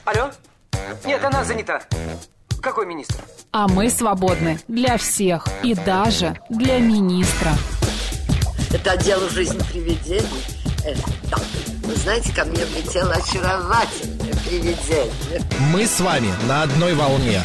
Алло? Нет, она занята. Какой министр? А мы свободны для всех и даже для министра. Это отдел «Жизнь привидений». Да. Вы знаете, ко мне влетело очаровательное привидение. Мы с вами на одной волне.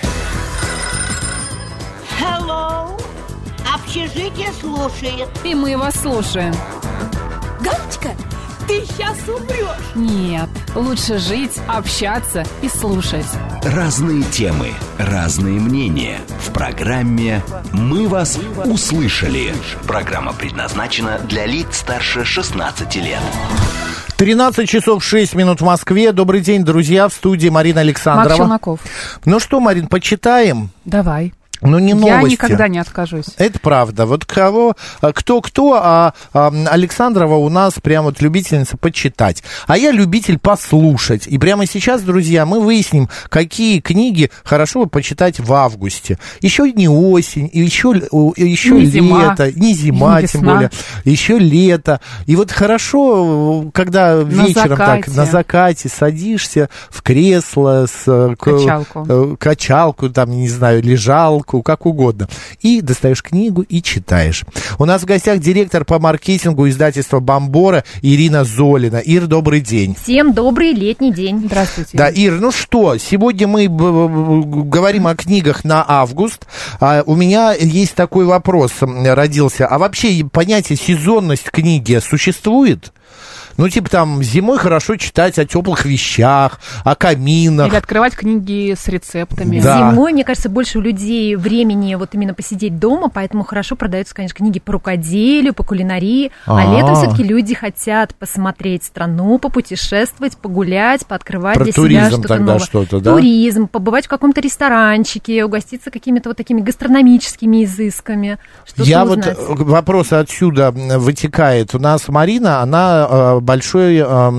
Hello. Общежитие слушает. И мы вас слушаем. Галочка, ты сейчас умрешь. Нет, лучше жить, общаться и слушать. Разные темы, разные мнения. В программе «Мы вас услышали». Программа предназначена для лиц старше 16 лет. 13 часов 6 минут в Москве. Добрый день, друзья, в студии Марина Александрова. Марк Челноков. Ну что, Марин, почитаем? Давай. Ну, не новости. Я никогда не откажусь. Это правда. Вот кто-кто, а Александрова у нас прям вот любительница почитать. А я любитель послушать. И прямо сейчас, друзья, мы выясним, какие книги хорошо бы почитать в августе. Еще не осень, еще не лето, не зима, тем более. Еще лето. И вот хорошо, когда вечером так на закате садишься в кресло, с качалку, там, не знаю, лежалку, как угодно. И достаешь книгу и читаешь. У нас в гостях директор по маркетингу издательства «Бомбора» Ирина Золина. Ир, добрый день. Всем добрый летний день. Здравствуйте. Да, Ир, ну что, сегодня мы говорим о книгах на август. У меня есть такой вопрос родился. А вообще понятие сезонность книги существует? Ну, типа там зимой хорошо читать о теплых вещах, о каминах. Или открывать книги с рецептами. Да. Зимой, мне кажется, больше у людей времени вот именно посидеть дома, поэтому хорошо продаются, конечно, книги по рукоделию, по кулинарии. А летом все-таки люди хотят посмотреть страну, попутешествовать, погулять, пооткрывать про для туризм себя что-то тогда новое. Что-то, да? Туризм, побывать в каком-то ресторанчике, угоститься какими-то вот такими гастрономическими изысками. Я узнать. вот вопрос отсюда вытекает. У нас Марина, она большой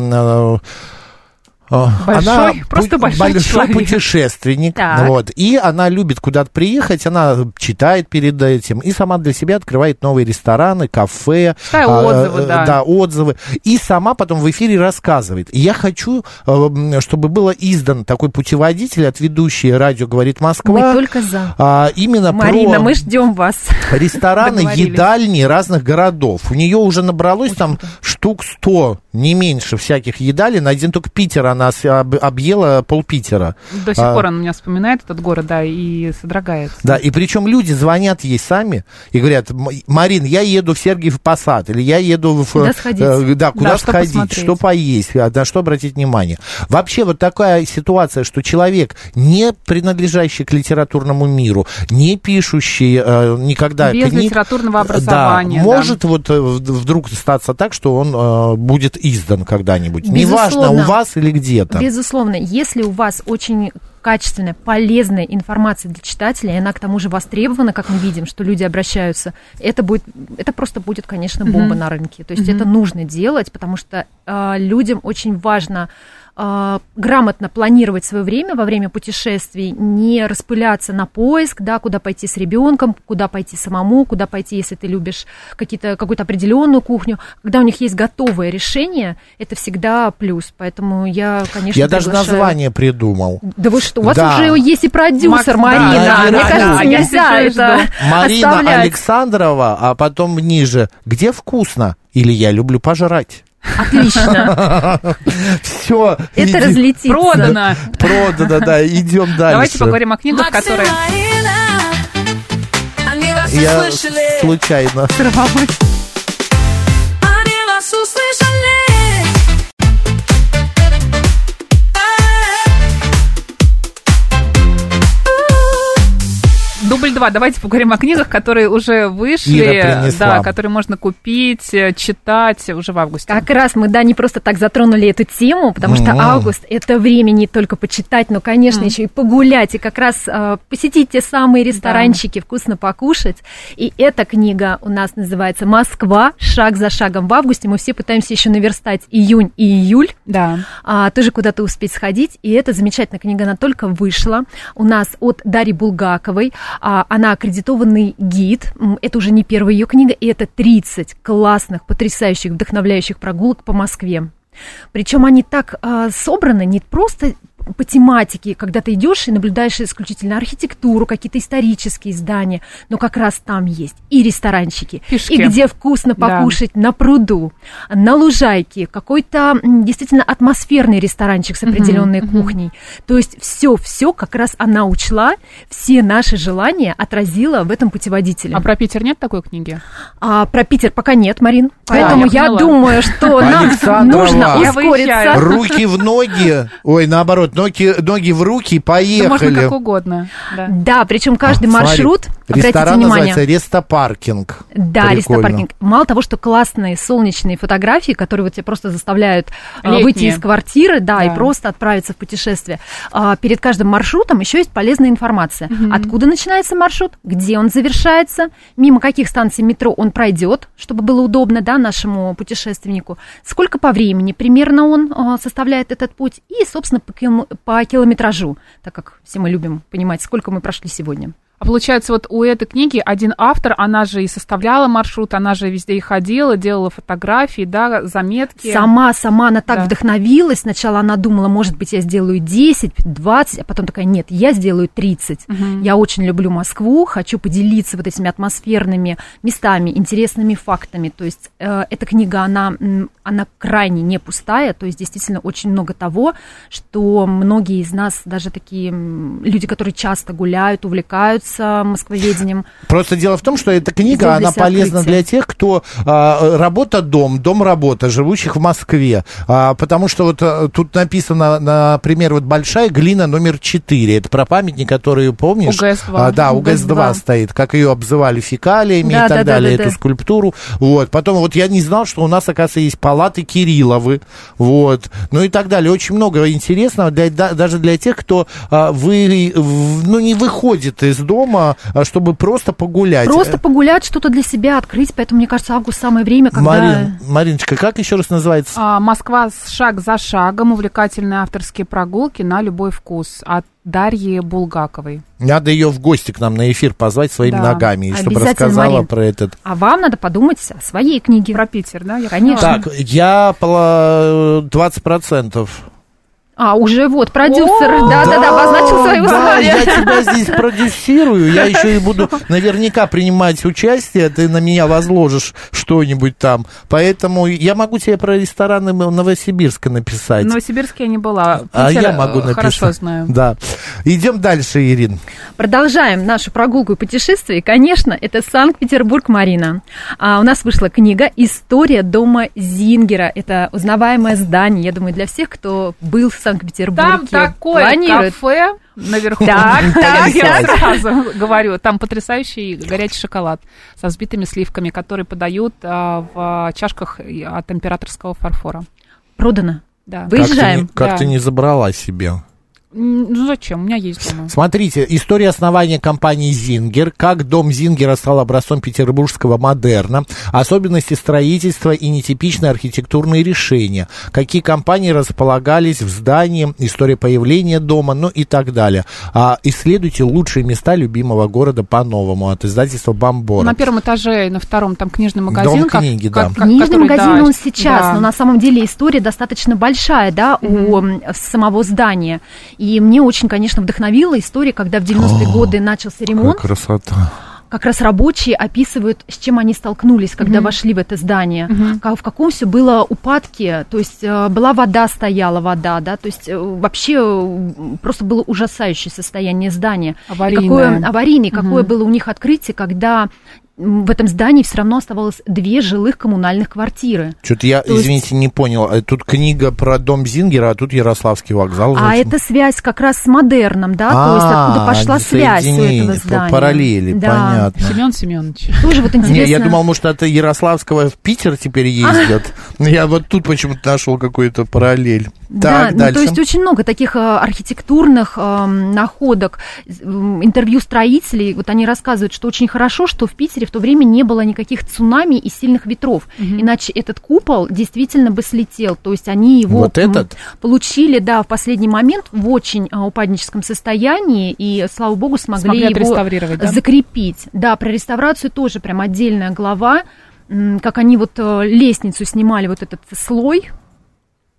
путешественник, вот, и она любит куда-то приехать, она читает перед этим, и сама для себя открывает новые рестораны, кафе, отзывы, и сама потом в эфире рассказывает. И я хочу, чтобы было издан такой путеводитель от ведущей «Радио говорит Москва». Мы только за. Именно Марина, мы ждем вас. Рестораны, едальни разных городов. У нее уже набралось там штук 100, не меньше всяких едалин. Один только Питер она объела пол-Питера. До сих пор она меня вспоминает, этот город, да, и содрогается. Да, и причем люди звонят ей сами и говорят: Марин, я еду в Сергиев Посад, или я еду в... Куда сходить? Куда сходить, что поесть, на что обратить внимание. Вообще вот такая ситуация, что человек, не принадлежащий к литературному миру, не пишущий никогда без книг... литературного образования. Может вот вдруг статься так, что он будет издан когда-нибудь. Безусловно. Неважно, у вас или где-то. Безусловно, если у вас очень качественная, полезная информация для читателя, и она к тому же востребована, как мы видим, что люди обращаются, это просто будет, конечно, бомба на рынке. То есть это нужно делать, потому что людям очень важно грамотно планировать свое время во время путешествий, не распыляться на поиск, да, куда пойти с ребенком, куда пойти самому, куда пойти, если ты любишь какую-то определенную кухню. Когда у них есть готовое решение, это всегда плюс. Поэтому я, конечно, Я даже название придумал. Да вы что, у вас уже есть и продюсер, Марина. Мне кажется, нельзя это Марина оставлять. Александрова, а потом ниже. Где вкусно? Или я люблю пожрать? Отлично. Все. Это разлетится. Продано, да, идем дальше. Давайте поговорим о книгах, которые... Я случайно. Дубль 2. Давайте поговорим о книгах, которые уже вышли, да, которые можно купить, читать уже в августе. Как раз мы, не просто так затронули эту тему, потому что август – это время не только почитать, но, конечно, еще и погулять, и как раз посетить те самые ресторанчики, вкусно покушать. И эта книга у нас называется «Москва. Шаг за шагом» в августе. Мы все пытаемся еще наверстать июнь и июль, тоже куда-то успеть сходить. И эта замечательная книга, она только вышла у нас от Дарьи Булгаковой. Она аккредитованный гид, это уже не первая ее книга, и это 30 классных, потрясающих, вдохновляющих прогулок по Москве. Причем они так собраны, не просто по тематике, когда ты идешь и наблюдаешь исключительно архитектуру, какие-то исторические здания, но как раз там есть и ресторанчики, Фишки. и где вкусно покушать на пруду, на лужайке, какой-то действительно атмосферный ресторанчик с определенной кухней. То есть все как раз она учла, все наши желания отразила в этом путеводителе. А про Питер нет такой книги? Про Питер пока нет, Марин. Поэтому я поняла. думаю, что нам нужно Я ускориться. Руки в ноги, ой, наоборот, ноги в руки, Да можно поехали. как угодно. Да. Да, причем каждый маршрут, Смотри, обратите ресторан внимание. называется «Рестопаркинг». Да, Прикольно. рестопаркинг. Мало того, что классные солнечные фотографии, которые вот тебя просто заставляют Летние. выйти из квартиры, да, Да. и просто отправиться в путешествие. Перед каждым маршрутом еще есть полезная информация. Откуда начинается маршрут, где он завершается, мимо каких станций метро он пройдет, чтобы было удобно, да, нашему путешественнику, сколько по времени примерно он составляет этот путь и, собственно, по километражу, так как все мы любим понимать, сколько мы прошли сегодня. А получается, вот у этой книги один автор, она же и составляла маршрут, она же везде и ходила, делала фотографии, да, заметки. Сама она так Да. вдохновилась. Сначала она думала, может быть, я сделаю 10, 20, а потом такая, нет, я сделаю 30. Я очень люблю Москву, хочу поделиться вот этими атмосферными местами, интересными фактами. То есть эта книга, она крайне не пустая, то есть действительно очень много того, что многие из нас, даже такие люди, которые часто гуляют, увлекаются москвоведением. Просто дело в том, что эта книга, Сделали она себе полезна открытие. для тех, кто работа-дом, дом-работа, живущих в Москве. Потому что вот тут написано, например, вот большая глина номер 4. Это про памятник, который, помнишь? УГС-2. Да, УГС-2 стоит, как ее обзывали фекалиями и так далее, эту скульптуру. Вот. Потом вот я не знал, что у нас, оказывается, есть палаты Кирилловы. Вот. Ну и так далее. Очень много интересного даже для тех, кто не выходит из дома, чтобы просто погулять. Просто погулять, что-то для себя открыть, поэтому, мне кажется, август самое время, когда... Мариночка, как еще раз называется? «Москва шаг за шагом. Увлекательные авторские прогулки на любой вкус» от Дарьи Булгаковой. Надо ее в гости к нам на эфир позвать своими ногами, чтобы рассказала, Марин, про этот... А вам надо подумать о своей книге. Про Питер, да? Конечно. Так, я 20%. Уже вот, продюсер, да, обозначил свои условия. Я тебя здесь продюсирую, я еще и буду наверняка принимать участие, ты на меня возложишь что-нибудь там, поэтому я могу тебе про рестораны Новосибирска написать. В Новосибирске я не была, Питер, я могу написать. Хорошо знаю. Да. Идем дальше, Ирин. Продолжаем нашу прогулку и путешествие, и, конечно, это Санкт-Петербург, Марина. У нас вышла книга «История дома Зингера». Это узнаваемое здание, я думаю, для всех, кто был в Санкт-Петербурге. Там такое кафе наверху. Я сразу говорю, там потрясающий горячий шоколад со взбитыми сливками, который подают в чашках от императорского фарфора. Продано. Да. Выезжаем. Как ты не забрала себе? Ну зачем? У меня есть дома. Смотрите, история основания компании «Зингер», как дом Зингера стал образцом петербургского модерна, особенности строительства и нетипичные архитектурные решения, какие компании располагались в здании, история появления дома, ну и так далее. Исследуйте лучшие места любимого города по-новому от издательства «Бомбора». На первом этаже и на втором там книжный магазин. Дом книги, да. Книжный магазин он сейчас, но на самом деле история достаточно большая, да, у самого здания. И мне очень, конечно, вдохновила история, когда в 90-е годы начался ремонт. Какая красота. Как раз рабочие описывают, с чем они столкнулись, когда вошли в это здание, в каком все было упадке, то есть была вода, да, то есть вообще просто было ужасающее состояние здания. Аварийное. Какое было у них открытие, когда в этом здании все равно оставалось 2 жилых коммунальных квартиры. Что-то я, извините, не понял. Тут книга про дом Зингера, а тут Ярославский вокзал. Это связь как раз с модерном, да, то есть откуда пошла связь у этого здания. Параллели, понятно. Семен Семенович. Тоже вот интересно. Не, я думал, может, от Ярославского в Питер теперь ездят. Я вот тут почему-то нашел какую-то параллель. Да, то есть очень много таких архитектурных находок, интервью строителей, вот они рассказывают, что очень хорошо, что в Питере в то время не было никаких цунами и сильных ветров, иначе этот купол действительно бы слетел, то есть они его получили, да, в последний момент в очень упадническом состоянии, и, слава богу, смогли его закрепить. Да, про реставрацию тоже прям отдельная глава, как они вот лестницу снимали, вот этот слой,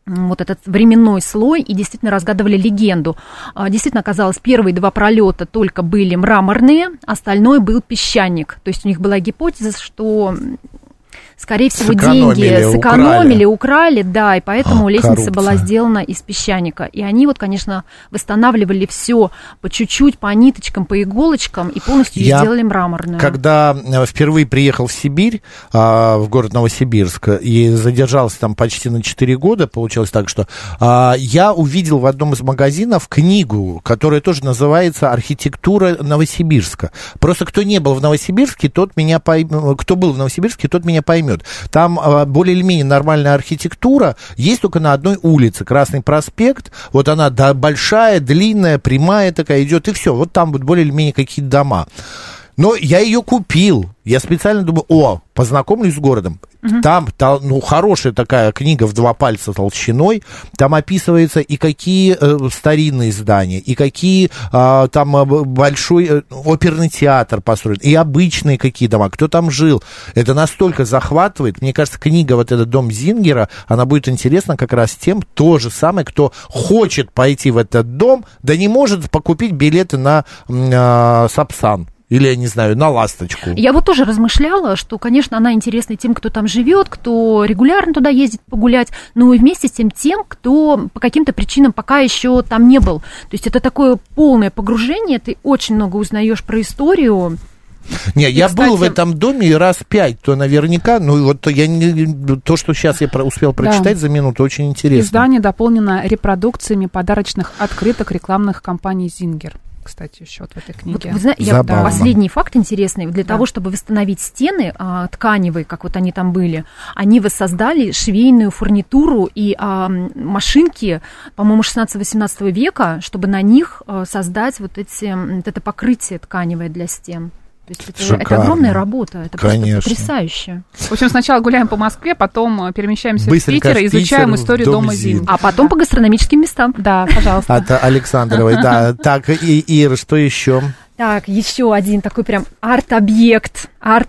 вот этот временной слой и действительно разгадывали легенду. Действительно оказалось, первые 2 пролета только были мраморные, остальное был песчаник. То есть у них была гипотеза, что, скорее всего, деньги сэкономили, украли, да, и поэтому лестница была сделана из песчаника. И они вот, конечно, восстанавливали все по чуть-чуть, по ниточкам, по иголочкам и полностью сделали мраморную. Когда впервые приехал в Сибирь, в город Новосибирск, и задержался там почти на 4 года, получилось так, что я увидел в одном из магазинов книгу, которая тоже называется «Архитектура Новосибирска». Просто кто не был в Новосибирске, тот меня кто был в Новосибирске, тот меня поймет. Там более или менее нормальная архитектура есть только на одной улице, Красный проспект, вот она большая, длинная, прямая такая идет, и все, вот там вот более или менее какие-то дома. Но я ее купил. Я специально думаю, познакомлюсь с городом. Там, хорошая такая книга в 2 пальца толщиной. Там описывается и какие старинные здания, и какие там большой оперный театр построен, и обычные какие дома, кто там жил. Это настолько захватывает. Мне кажется, книга вот этот «Дом Зингера», она будет интересна как раз тем, то же самое, кто хочет пойти в этот дом, да не может покупить билеты на Сапсан. Или, я не знаю, на «Ласточку». Я вот тоже размышляла, что, конечно, она интересна тем, кто там живет, кто регулярно туда ездит погулять, но и вместе с тем, кто по каким-то причинам пока еще там не был. То есть это такое полное погружение, ты очень много узнаешь про историю. Не, я был в этом доме раз 5, то наверняка, то, что сейчас я успел прочитать за минуту, очень интересно. Издание дополнено репродукциями подарочных открыток рекламных компаний «Зингер». Кстати, еще вот в этой книге. Вот, последний факт интересный. Для того, чтобы восстановить стены тканевые, как вот они там были, они воссоздали швейную фурнитуру и машинки, по-моему, 16-18 века, чтобы на них создать вот это покрытие тканевое для стен. То есть это огромная работа, это просто потрясающе. В общем, сначала гуляем по Москве, потом перемещаемся в Питер и изучаем историю дома Зингера. А потом по гастрономическим местам. Да, пожалуйста. От Александровой, да. Так, Ира, что еще? Так, еще один такой прям арт-объект.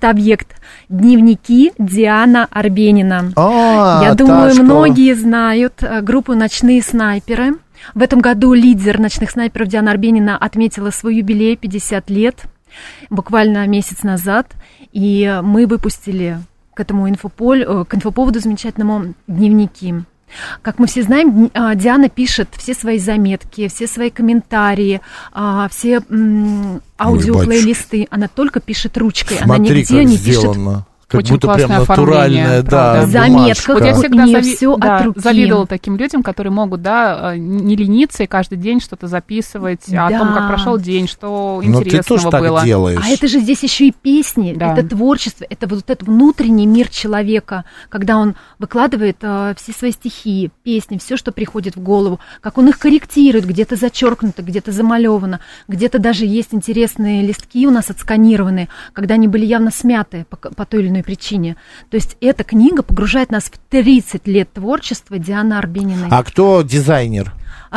Дневники Дианы Арбенина. Я думаю, многие знают группу «Ночные снайперы». В этом году лидер «Ночных снайперов» Диана Арбенина отметила свой юбилей 50 лет. Буквально месяц назад, и мы выпустили к этому инфоповоду замечательному дневники. Как мы все знаем, Диана пишет все свои заметки, все свои комментарии, все аудиоплейлисты. Она только пишет ручкой, она нигде не пишет. Как очень будто прям натуральная, да, заметка. Вот я всегда завидовала таким людям, которые могут, не лениться и каждый день что-то записывать о том, как прошел день, что интересного было. Так делаешь. А это же здесь еще и песни, это творчество, это вот этот внутренний мир человека, когда он выкладывает все свои стихи, песни, все, что приходит в голову, как он их корректирует, где-то зачеркнуто, где-то замалевано, где-то даже есть интересные листки у нас отсканированные, когда они были явно смяты по той или иной причине. То есть эта книга погружает нас в 30 лет творчества Дианы Арбениной. А кто дизайнер?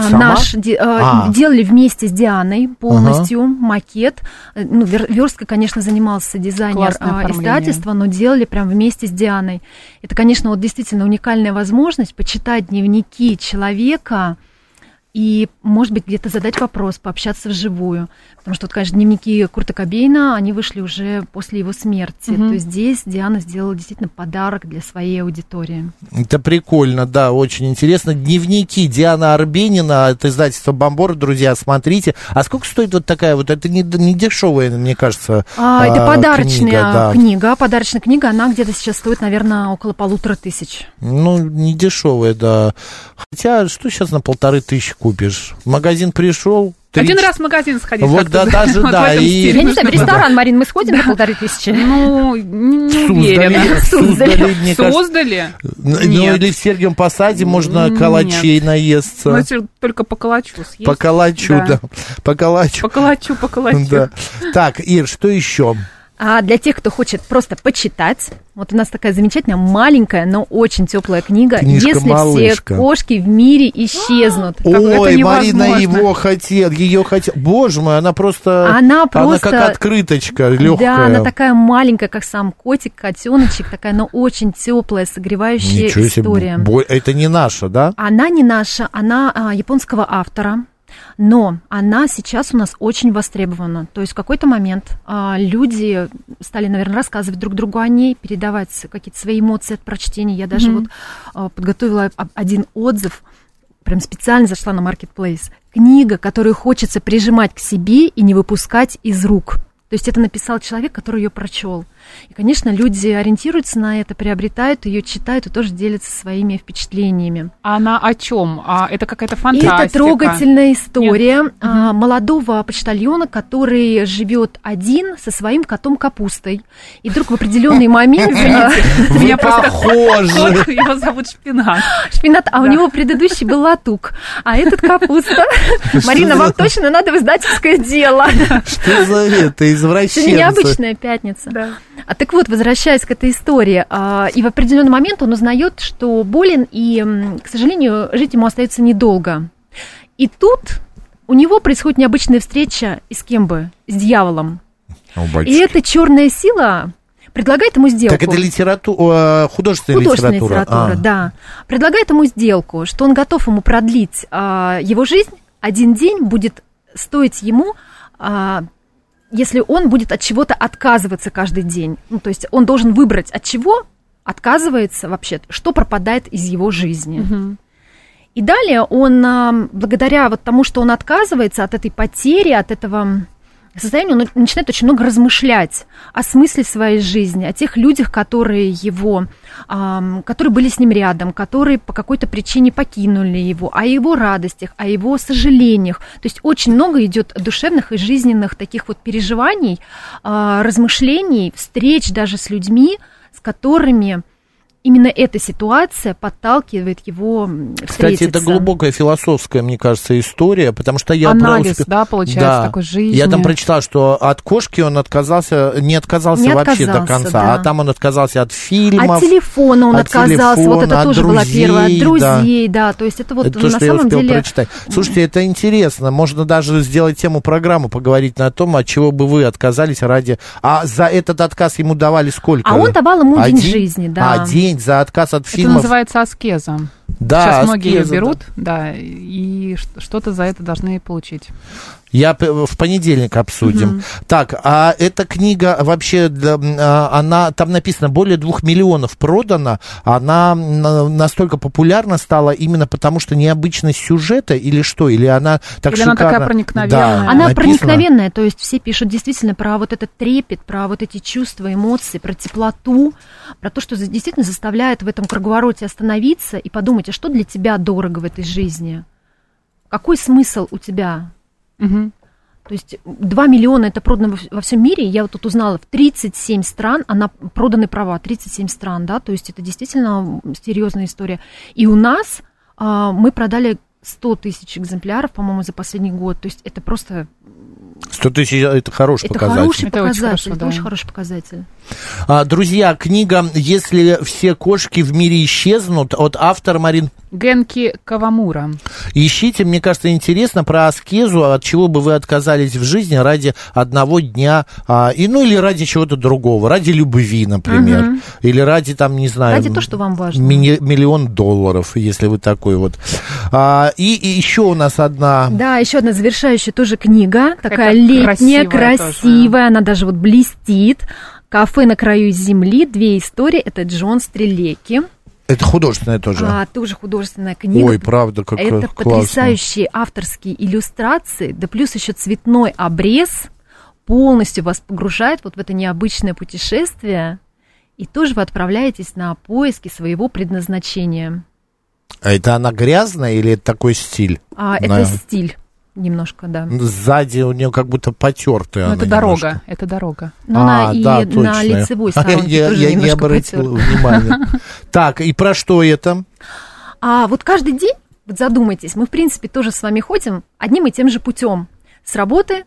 Делали вместе с Дианой полностью макет. Верстка, конечно, занимался дизайнер издательства, но делали прям вместе с Дианой. Это, конечно, вот действительно уникальная возможность почитать дневники человека и, может быть, где-то задать вопрос, пообщаться вживую. Потому что, вот, конечно, дневники Курта Кобейна, они вышли уже после его смерти. То есть здесь Диана сделала действительно подарок для своей аудитории. Это прикольно, да, очень интересно. Дневники Дианы Арбенина, это издательство «Бомбор», друзья, смотрите. А сколько стоит вот такая вот, это не дешевая, мне кажется, это подарочная книга. Подарочная книга, она где-то сейчас стоит, наверное, около 1500. Не дешевая, да. Хотя, что сейчас на 1500 купишь? В магазин пришел. Один раз в магазин сходить. Вот даже, да. Я не знаю, в ресторан, Марин, мы сходим на 1500? Не уверена. Создали? Или в Сергиевом Посаде можно калачей наесться. Только по калачу съесть. По калачу, да. По калачу. По калачу. Так, Ир, что еще? А для тех, кто хочет просто почитать, вот у нас такая замечательная, маленькая, но очень теплая книга. Книжка-малышка. Если все кошки в мире исчезнут. Ой, Марина ее хотела. Боже мой, она просто... Она как открыточка легкая. Да, она такая маленькая, как сам котик, котеночек, такая, но очень теплая, согревающая история. Это не наша, да? Она не наша, она японского автора. Но она сейчас у нас очень востребована. То есть в какой-то момент люди стали, наверное, рассказывать друг другу о ней, передавать какие-то свои эмоции от прочтения. Я даже вот подготовила один отзыв, прям специально зашла на Marketplace. Книга, которую хочется прижимать к себе и не выпускать из рук. То есть это написал человек, который ее прочел. И, конечно, люди ориентируются на это, приобретают ее, читают и тоже делятся своими впечатлениями. А она о чем? Это какая-то фантастика? Это трогательная история молодого почтальона, который живет один со своим котом Капустой. И вдруг в определенный момент... Вы похожи! Его зовут Шпинат. Шпинат, а у него предыдущий был Латук, а этот Капуста. Марина, вам точно надо в издательское дело. Что за это, извращенцы? Сегодня необычная пятница. Да. А так вот, возвращаясь к этой истории, и в определенный момент он узнает, что болен, и, к сожалению, жить ему остается недолго. И тут у него происходит необычная встреча, и с кем бы? С дьяволом. И эта черная сила предлагает ему сделку. Так это художественная литература, да. Предлагает ему сделку, что он готов ему продлить его жизнь. Один день будет стоить ему... если он будет от чего-то отказываться каждый день. Ну, то есть он должен выбрать, от чего отказывается вообще, что пропадает из его жизни. И далее он, благодаря вот тому, что он отказывается от этой потери, от этого состояния, он начинает очень много размышлять о смысле своей жизни, о тех людях, которые были с ним рядом, которые по какой-то причине покинули его, о его радостях, о его сожалениях. То есть очень много идет душевных и жизненных таких вот переживаний, размышлений, встреч даже с людьми, с которыми именно эта ситуация подталкивает его встретиться. Кстати, это глубокая философская, мне кажется, история, потому что я... Анализ, получается, такой жизни. Я там прочитал, что от кошки он не отказался вообще до конца, да. А там он отказался от фильмов. От телефона он отказался, вот это тоже было первое, от друзей, да, то есть это вот это то, на самом деле... Прочитать. Слушайте, это интересно, можно даже сделать тему программы, поговорить на том, от чего бы вы отказались ради... А за этот отказ ему давали сколько? А он давал ему день жизни, да. День за отказ от фильмов. Это называется аскеза. Да, сейчас аскеза, многие берут, да, и что-то за это должны получить. В понедельник обсудим. Так, а эта книга вообще, она, там написано, более 2 миллионов продано, она настолько популярна стала именно потому, что необычность сюжета или что? Или она так или шикарно... она такая проникновенная? Да, она проникновенная, то есть все пишут действительно про вот этот трепет, про вот эти чувства, эмоции, про теплоту, про то, что действительно заставляет в этом круговороте остановиться и подумать, а что для тебя дорого в этой жизни? Какой смысл у тебя? То есть 2 миллиона это продано во всем мире. Я вот тут узнала, в 37 стран она проданы права, 37 стран, да, то есть это действительно серьезная история. И у нас мы продали 100 тысяч экземпляров, по-моему, за последний год. То есть это просто... 100 тысяч – это хороший показатель. Это очень хороший показатель. Друзья, книга «Если все кошки в мире исчезнут» от автора Марин Генки Кавамура. Ищите, мне кажется, интересно про аскезу, от чего бы вы отказались в жизни ради одного дня, или ради чего-то другого, ради любви, например, или ради, там, не знаю... Ради того, что вам важно. $1 миллион, если вы такой вот. И еще у нас одна... Да, еще одна завершающая тоже книга, такая летняя, красивая, она даже вот блестит. «Кафе на краю земли. 2 истории». Это Джон Стрелеки. Это художественная тоже? Тоже художественная книга. Ой, правда, как классно. Это потрясающие авторские иллюстрации, да плюс еще цветной обрез полностью вас погружает вот в это необычное путешествие, и тоже вы отправляетесь на поиски своего предназначения. А это она грязная или это такой стиль? Это стиль. Немножко, да. Сзади у нее как будто потертая. Это дорога, это дорога. Но она и на лицевой сторонке тоже я не обратил внимания. Так, и про что это? Вот каждый день, вот задумайтесь, мы, в принципе, тоже с вами ходим одним и тем же путем. С работы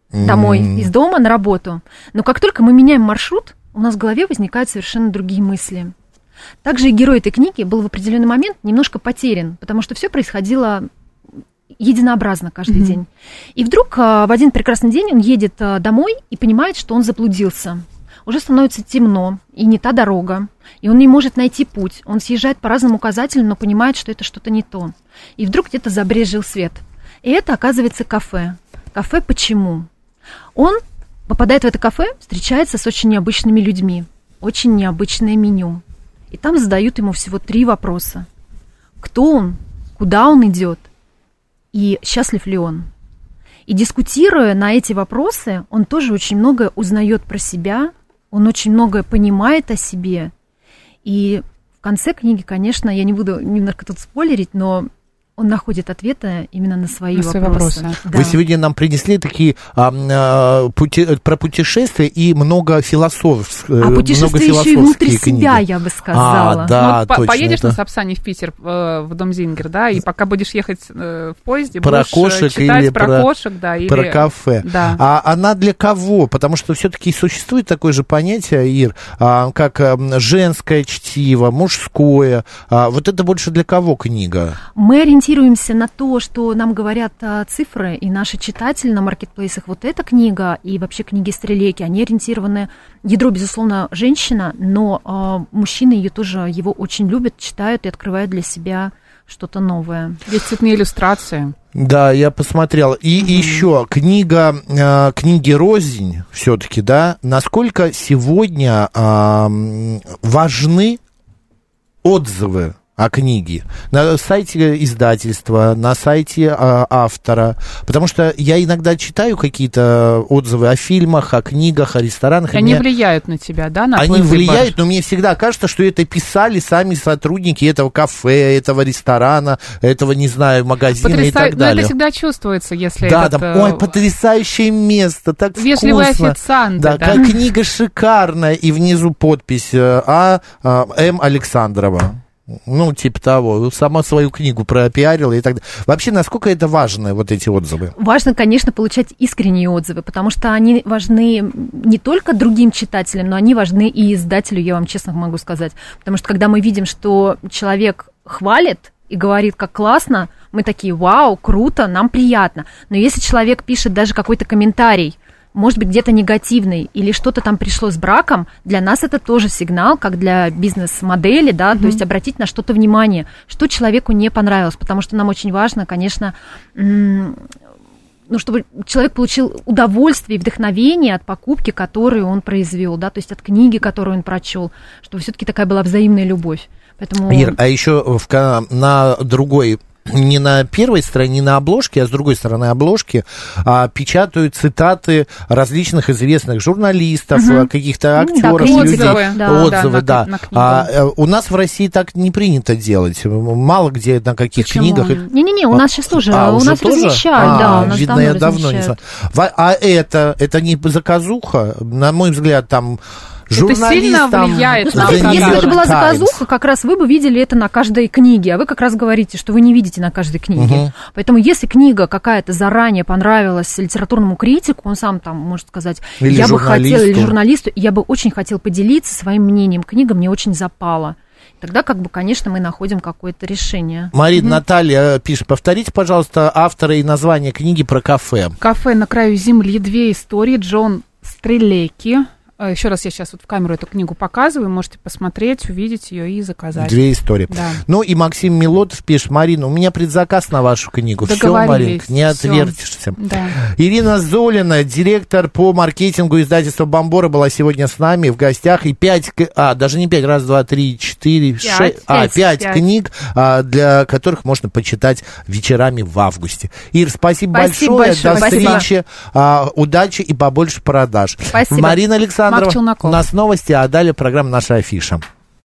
домой из дома на работу. Но как только мы меняем маршрут, у нас в голове возникают совершенно другие мысли. Также и герой этой книги был в определенный момент немножко потерян, потому что все происходило единообразно каждый день. И вдруг в один прекрасный день он едет домой и понимает, что он заблудился. Уже становится темно, и не та дорога, и он не может найти путь. Он съезжает по разным указателям, но понимает, что это что-то не то. И вдруг где-то забрезжил свет. И это, оказывается, кафе. Кафе почему? Он попадает в это кафе, встречается с очень необычными людьми. Очень необычное меню. И там задают ему всего 3 вопроса. Кто он? Куда он идет? И счастлив ли он? И дискутируя на эти вопросы, он тоже очень многое узнает про себя, он очень многое понимает о себе. И в конце книги, конечно, я не буду немножко тут спойлерить, но он находит ответы именно на свои вопросы. Да. Вы сегодня нам принесли такие про путешествия и много философских книг. А путешествия еще и внутри себя, я бы сказала. Да, ну, точно, поедешь это... на Сапсане в Питер, в Дом Зингер, да, и пока будешь ехать в поезде, про будешь кошек читать или про кошек, да, или... про кафе. Да. А она для кого? Потому что все-таки существует такое же понятие, Ир, как женское чтиво, мужское. Вот это больше для кого книга? Мы ориентируемся на то, что нам говорят цифры, и наши читатели на маркетплейсах. Вот эта книга и вообще книги Стрелеки, они ориентированы, ядро, безусловно, женщина, но мужчины ее тоже, его очень любят, читают и открывают для себя что-то новое. Есть цветные иллюстрации. Да, я посмотрел. И еще книги рознь все-таки, да, насколько сегодня важны отзывы о книге на сайте издательства, на сайте автора, потому что я иногда читаю какие-то отзывы о фильмах, о книгах, о ресторанах. Они влияют на тебя, да? На они влияют, но мне всегда кажется, что это писали сами сотрудники этого кафе, этого ресторана, этого, не знаю, магазина и так далее. Но это всегда чувствуется, если да, этот... там, ой, потрясающее место, так вежливый вкусно. официант. Да, да. книга шикарная, и внизу подпись М. Александрова. Ну, типа того, сама свою книгу пропиарила и так далее. Вообще, насколько это важно, вот эти отзывы? Важно, конечно, получать искренние отзывы, потому что они важны не только другим читателям, но они важны и издателю, я вам честно могу сказать. Потому что, когда мы видим, что человек хвалит и говорит, как классно, мы такие, вау, круто, нам приятно. Но если человек пишет даже какой-то комментарий, может быть, где-то негативный, или что-то там пришло с браком, для нас это тоже сигнал, как для бизнес-модели, да, то есть обратить на что-то внимание, что человеку не понравилось, потому что нам очень важно, конечно, чтобы человек получил удовольствие и вдохновение от покупки, которую он произвел, да, то есть от книги, которую он прочел, чтобы все-таки такая была взаимная любовь. Поэтому... Ир, а еще на другой... Не на первой стороне, не на обложке, а с другой стороны обложки печатают цитаты различных известных журналистов, каких-то актеров, отзывы, да. У нас в России так не принято делать. Мало где на каких книгах. Не-не-не, у нас сейчас тоже. У нас размещают, да. У нас видно, я давно не знаю. А это не заказуха? На мой взгляд, там... Это сильно влияет на продажи. Если бы это была заказуха, как раз вы бы видели это на каждой книге, а вы как раз говорите, что вы не видите на каждой книге. Поэтому если книга какая-то заранее понравилась литературному критику, он сам там может сказать, или я бы хотел, или журналисту, я бы очень хотел поделиться своим мнением, книга мне очень запала. Тогда, конечно, мы находим какое-то решение. Марина, Наталья пишет, повторите, пожалуйста, автора и название книги про кафе. «Кафе на краю земли. 2 истории». Джон Стрелеки. Еще раз я сейчас вот в камеру эту книгу показываю, можете посмотреть, увидеть ее и заказать. 2 истории. Да. Ну и Максим Милотов пишет, Марина, у меня предзаказ на вашу книгу. Все, Маринка, не отвертишься. Да. Ирина Золина, директор по маркетингу издательства «Бомбора», была сегодня с нами в гостях. И 5, даже не 5, раз, 2, 3, 4, 6, 5 книг, для которых можно почитать вечерами в августе. Ир, спасибо большое. До встречи, удачи и побольше продаж. Спасибо. Марина Александрова, у нас новости, а далее программа «Наша афиша».